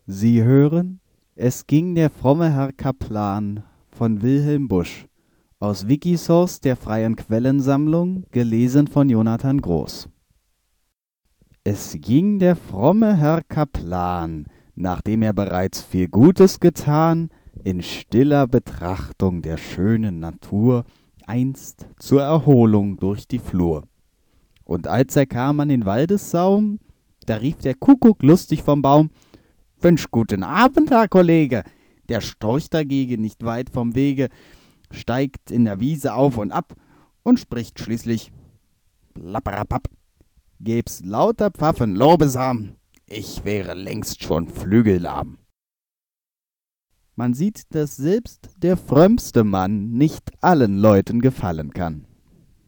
Sie hören, es ging der fromme Herr Kaplan von Wilhelm Busch aus Wikisource der freien Quellensammlung, gelesen von Jonathan Groß. Es ging der fromme Herr Kaplan, nachdem er bereits viel Gutes getan, in stiller Betrachtung der schönen Natur, einst zur Erholung durch die Flur. Und als er kam an den Waldessaum, da rief der Kuckuck lustig vom Baum: »Wünsch guten Abend, Herr Kollege!« Der Storch dagegen, nicht weit vom Wege, steigt in der Wiese auf und ab und spricht schließlich: »Plapperapapp! Gäb's lauter Pfaffen Lobesam, ich wäre längst schon flügellahm.« Man sieht, dass selbst der frömmste Mann nicht allen Leuten gefallen kann.